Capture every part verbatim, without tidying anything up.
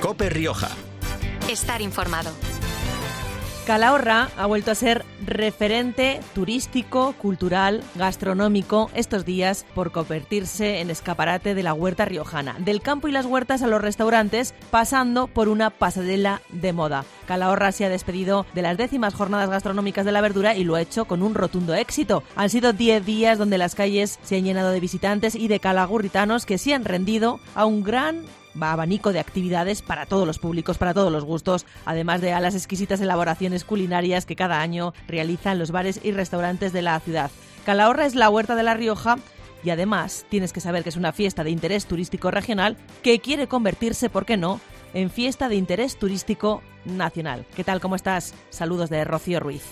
COPE Rioja. Estar informado. Calahorra ha vuelto a ser referente turístico, cultural, gastronómico estos días por convertirse en escaparate de la huerta riojana. Del campo y las huertas a los restaurantes, pasando por una pasarela de moda. Calahorra se ha despedido de las décimas jornadas gastronómicas de la verdura y lo ha hecho con un rotundo éxito. Han sido diez días donde las calles se han llenado de visitantes y de calagurritanos que se han rendido a un gran abanico de actividades para todos los públicos, para todos los gustos, además de a las exquisitas elaboraciones culinarias que cada año realizan los bares y restaurantes de la ciudad. Calahorra es la huerta de La Rioja y además tienes que saber que es una fiesta de interés turístico regional que quiere convertirse, ¿por qué no?, en fiesta de interés turístico nacional. ¿Qué tal? ¿Cómo estás? Saludos de Rocío Ruiz.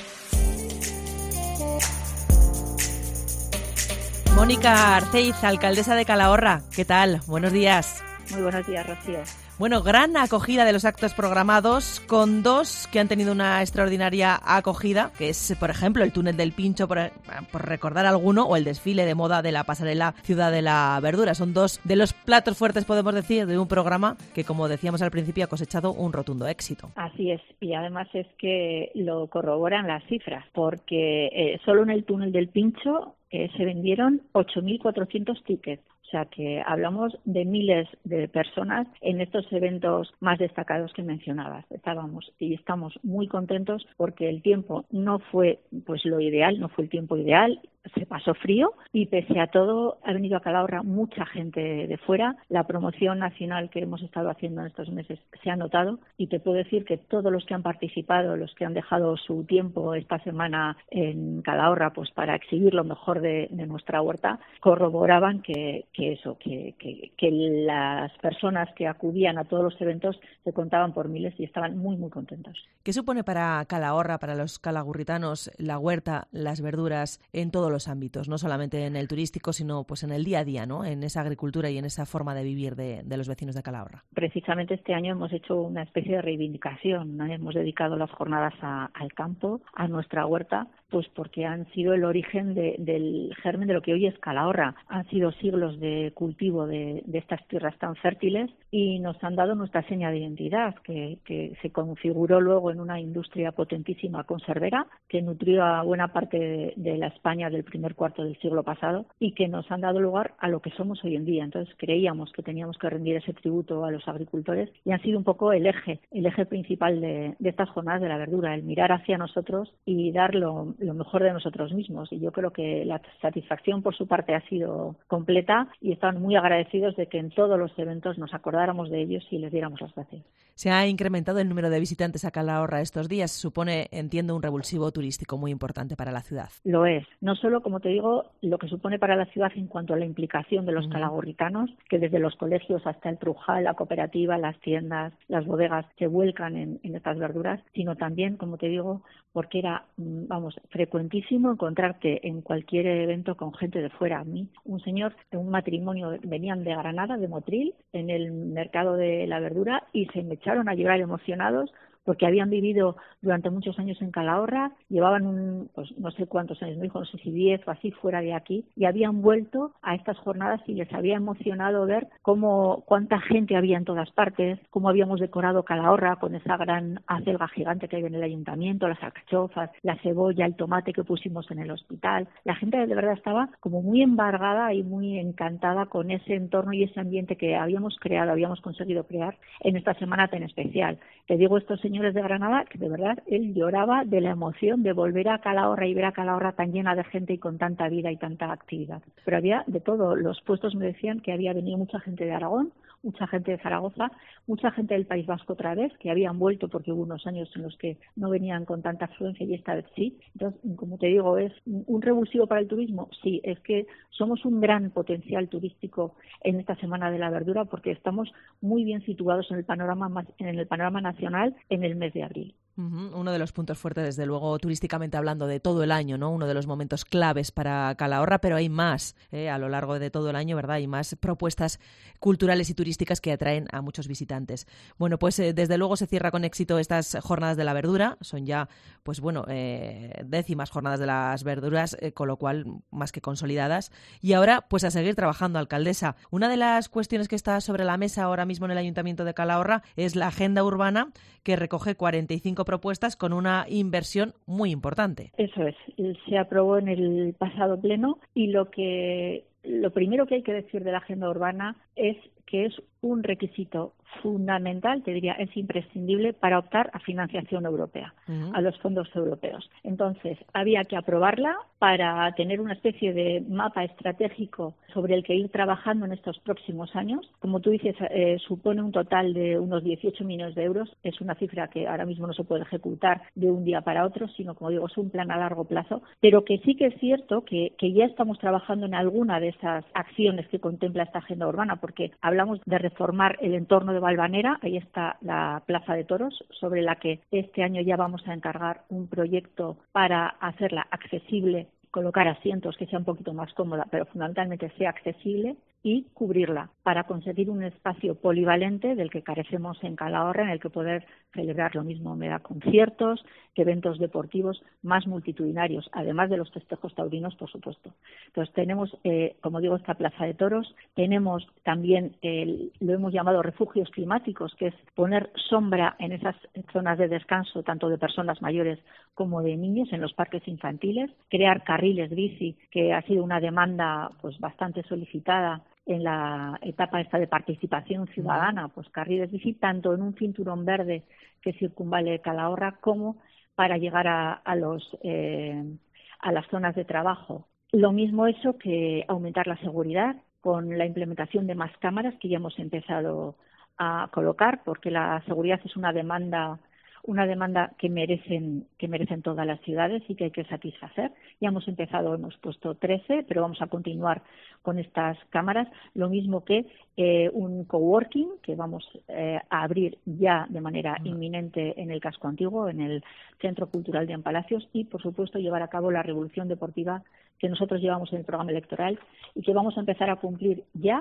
Mónica Arceiz, alcaldesa de Calahorra. ¿Qué tal? Buenos días. Muy buenos días, Rocío. Bueno, gran acogida de los actos programados, con dos que han tenido una extraordinaria acogida, que es, por ejemplo, el túnel del Pincho, por, por recordar alguno, o el desfile de moda de la pasarela Ciudad de la Verdura. Son dos de los platos fuertes, podemos decir, de un programa que, como decíamos al principio, ha cosechado un rotundo éxito. Así es, y además es que lo corroboran las cifras, porque eh, solo en el túnel del Pincho eh, se vendieron ocho mil cuatrocientos tickets. O sea que hablamos de miles de personas en estos eventos más destacados que mencionabas. Estábamos y estamos muy contentos porque el tiempo no fue pues lo ideal, no fue el tiempo ideal. Se pasó frío y pese a todo ha venido a Calahorra mucha gente de fuera. La promoción nacional que hemos estado haciendo en estos meses se ha notado y te puedo decir que todos los que han participado, los que han dejado su tiempo esta semana en Calahorra pues para exhibir lo mejor de, de nuestra huerta, corroboraban que, que eso, que, que, que las personas que acudían a todos los eventos se contaban por miles y estaban muy muy contentos. ¿Qué supone para Calahorra, para los calagurritanos, la huerta, las verduras en todos los los ámbitos, no solamente en el turístico, sino pues en el día a día, ¿no?, en esa agricultura y en esa forma de vivir de, de los vecinos de Calahorra? Precisamente este año hemos hecho una especie de reivindicación, ¿no? Hemos dedicado las jornadas a, al campo, a nuestra huerta, pues porque han sido el origen de, del germen de lo que hoy es Calahorra. Han sido siglos de cultivo de, de estas tierras tan fértiles y nos han dado nuestra seña de identidad, que, que se configuró luego en una industria potentísima conservera, que nutrió a buena parte de, de la España del primer cuarto del siglo pasado y que nos han dado lugar a lo que somos hoy en día. Entonces creíamos que teníamos que rendir ese tributo a los agricultores y han sido un poco el eje, el eje principal de, de estas jornadas de la verdura, el mirar hacia nosotros y dar lo, lo mejor de nosotros mismos. Y yo creo que la satisfacción por su parte ha sido completa y están muy agradecidos de que en todos los eventos nos acordáramos de ellos y les diéramos las gracias. Se ha incrementado el número de visitantes a Calahorra estos días. Supone, entiendo, un revulsivo turístico muy importante para la ciudad. Lo es. No solo, como te digo, lo que supone para la ciudad en cuanto a la implicación de los uh-huh. calagurritanos, que desde los colegios hasta el Trujal, la cooperativa, las tiendas, las bodegas se vuelcan en, en estas verduras, sino también, como te digo, porque era, vamos, frecuentísimo encontrarte en cualquier evento con gente de fuera. A mí, un señor, un matrimonio, venían de Granada, de Motril, en el mercado de la verdura y se me echaron a llorar emocionados porque habían vivido durante muchos años en Calahorra, llevaban un, pues no sé cuántos años, me dijo, no sé si diez o así fuera de aquí, y habían vuelto a estas jornadas y les había emocionado ver cómo, cuánta gente había en todas partes, cómo habíamos decorado Calahorra con esa gran acelga gigante que hay en el ayuntamiento, las alcachofas, la cebolla, el tomate que pusimos en el hospital. La gente de verdad estaba como muy embargada y muy encantada con ese entorno y ese ambiente que habíamos creado, habíamos conseguido crear en esta semana tan especial. Te digo, estos señores de Granada, que de verdad él lloraba de la emoción de volver a Calahorra y ver a Calahorra tan llena de gente y con tanta vida y tanta actividad. Pero había de todo. Los puestos me decían que había venido mucha gente de Aragón, mucha gente de Zaragoza, mucha gente del País Vasco otra vez, que habían vuelto porque hubo unos años en los que no venían con tanta afluencia y esta vez sí. Entonces, como te digo, ¿es un revulsivo para el turismo? Sí, es que somos un gran potencial turístico en esta Semana de la Verdura porque estamos muy bien situados en el panorama, en el panorama nacional en el mes de abril. Uh-huh. Uno de los puntos fuertes, desde luego, turísticamente hablando, de todo el año, ¿no? Uno de los momentos claves para Calahorra, pero hay más ¿eh? a lo largo de todo el año, ¿verdad? Hay más propuestas culturales y turísticas que atraen a muchos visitantes. Bueno, pues eh, desde luego se cierra con éxito estas jornadas de la verdura. Son ya, pues bueno, eh, décimas jornadas de las verduras, eh, con lo cual más que consolidadas. Y ahora, pues a seguir trabajando, alcaldesa. Una de las cuestiones que está sobre la mesa ahora mismo en el Ayuntamiento de Calahorra es la agenda urbana, que recoge cuarenta y cinco propuestas con una inversión muy importante. Eso es, se aprobó en el pasado pleno y lo que lo primero que hay que decir de la agenda urbana es que es un requisito fundamental, te diría, es imprescindible para optar a financiación europea, uh-huh. a los fondos europeos. Entonces, había que aprobarla para tener una especie de mapa estratégico sobre el que ir trabajando en estos próximos años. Como tú dices, eh, supone un total de unos dieciocho millones de euros. Es una cifra que ahora mismo no se puede ejecutar de un día para otro, sino, como digo, es un plan a largo plazo, pero que sí que es cierto que, que ya estamos trabajando en alguna de esas acciones que contempla esta agenda urbana, porque hablamos de reformar el entorno de Valvanera. Ahí está la Plaza de Toros, sobre la que este año ya vamos a encargar un proyecto para hacerla accesible, colocar asientos que sea un poquito más cómoda, pero fundamentalmente sea accesible, y cubrirla para conseguir un espacio polivalente del que carecemos en Calahorra, en el que poder celebrar lo mismo, mega conciertos, que eventos deportivos más multitudinarios, además de los festejos taurinos, por supuesto. Entonces tenemos, eh, como digo, esta Plaza de Toros, tenemos también, el, lo hemos llamado refugios climáticos, que es poner sombra en esas zonas de descanso, tanto de personas mayores como de niños, en los parques infantiles, crear carriles bici, que ha sido una demanda pues bastante solicitada en la etapa esta de participación ciudadana, pues carriles bici tanto en un cinturón verde que circunvale Calahorra como para llegar a, a los eh, a las zonas de trabajo. Lo mismo eso que aumentar la seguridad con la implementación de más cámaras que ya hemos empezado a colocar, porque la seguridad es una demanda una demanda que merecen que merecen todas las ciudades y que hay que satisfacer. Ya hemos empezado, hemos puesto trece, pero vamos a continuar con estas cámaras. Lo mismo que eh, un coworking que vamos eh, a abrir ya de manera inminente en el casco antiguo, en el Centro Cultural de Ampalacios, y, por supuesto, llevar a cabo la revolución deportiva que nosotros llevamos en el programa electoral y que vamos a empezar a cumplir ya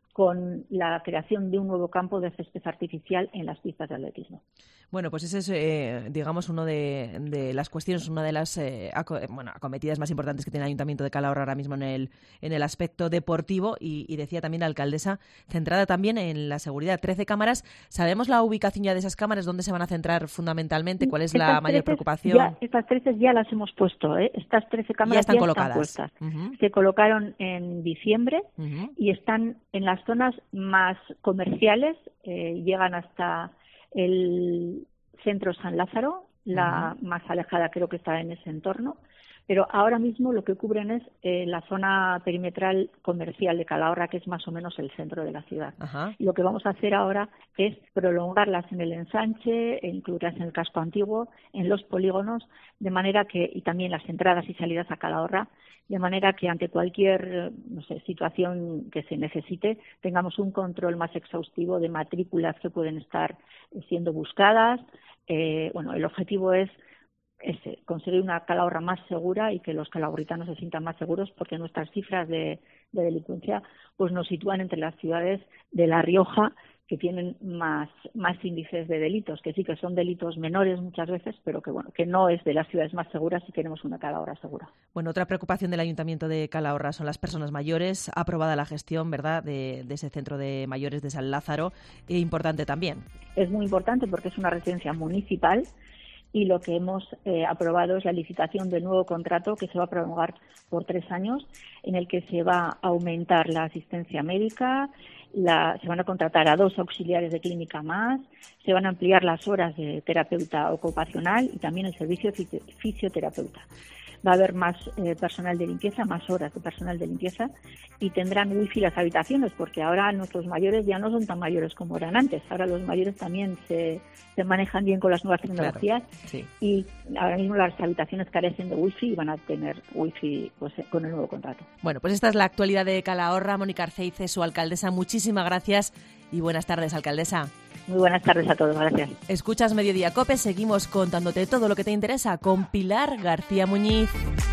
con la creación de un nuevo campo de césped artificial en las pistas de atletismo. Bueno, pues ese es, eh, digamos, uno de, de las cuestiones, una de las eh, aco- bueno, acometidas más importantes que tiene el Ayuntamiento de Calahorra ahora mismo en el, en el aspecto deportivo y, y decía también la alcaldesa, centrada también en la seguridad. trece cámaras. ¿Sabemos la ubicación ya de esas cámaras? ¿Dónde se van a centrar fundamentalmente? ¿Cuál es estas la mayor trece preocupación? Ya, estas trece ya las hemos puesto, ¿eh? Estas trece cámaras ya están ya colocadas. Están puestas. Uh-huh. Se colocaron en diciembre uh-huh. y están en las zonas más comerciales, eh, llegan hasta el Centro San Lázaro, la uh-huh. más alejada creo que está en ese entorno, pero ahora mismo lo que cubren es eh, la zona perimetral comercial de Calahorra, que es más o menos el centro de la ciudad. Uh-huh. Y lo que vamos a hacer ahora es prolongarlas en el ensanche, incluirlas en el casco antiguo, en los polígonos, de manera que, y también las entradas y salidas a Calahorra, de manera que ante cualquier, no sé, situación que se necesite, tengamos un control más exhaustivo de matrículas que pueden estar siendo buscadas. Eh, bueno, el objetivo es ese, conseguir una Calahorra más segura y que los calahorritanos se sientan más seguros, porque nuestras cifras de, de delincuencia pues nos sitúan entre las ciudades de La Rioja, que tienen más más índices de delitos, que sí que son delitos menores muchas veces, pero que bueno, que no es de las ciudades más seguras si queremos una Calahorra segura. Bueno, otra preocupación del Ayuntamiento de Calahorra son las personas mayores. Aprobada la gestión, ¿verdad?, de, de ese centro de mayores de San Lázaro, e importante también. Es muy importante porque es una residencia municipal y lo que hemos eh, aprobado es la licitación del nuevo contrato que se va a prolongar por tres años, en el que se va a aumentar la asistencia médica, la, se van a contratar a dos auxiliares de clínica más, se van a ampliar las horas de terapeuta ocupacional y también el servicio de fisioterapeuta. Va a haber más eh, personal de limpieza, más horas de personal de limpieza, y tendrán wifi las habitaciones, porque ahora nuestros mayores ya no son tan mayores como eran antes. Ahora los mayores también se, se manejan bien con las nuevas tecnologías, claro, sí. Y ahora mismo las habitaciones carecen de wifi y van a tener wifi pues, con el nuevo contrato. Bueno, pues esta es la actualidad de Calahorra. Mónica Arceice, su alcaldesa. Muchísimas gracias y buenas tardes, alcaldesa. Muy buenas tardes a todos, gracias. Escuchas Mediodía Cope, seguimos contándote todo lo que te interesa con Pilar García Muñiz.